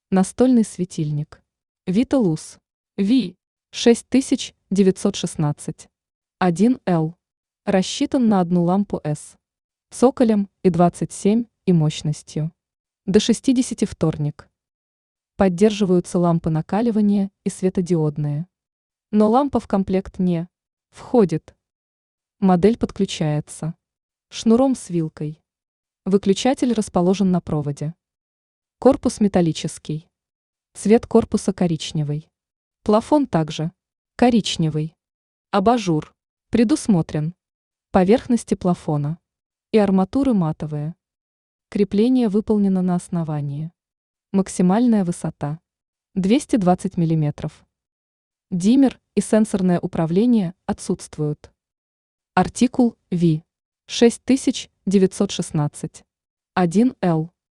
Настольный светильник. Виталус. Ви. 6916. 1Л. Рассчитан на одну лампу С. Цоколем и 27 и мощностью. До 60 вторник. Поддерживаются лампы накаливания и светодиодные. Но лампа в комплект не входит. Модель подключается шнуром с вилкой. Выключатель расположен на проводе. Корпус металлический. Цвет корпуса коричневый. Плафон также коричневый. Абажур предусмотрен. Поверхности плафона и арматуры матовые. Крепление выполнено на основании. Максимальная высота 220 мм. Диммер и сенсорное управление отсутствуют. Артикул Ви. 6916. 1Л.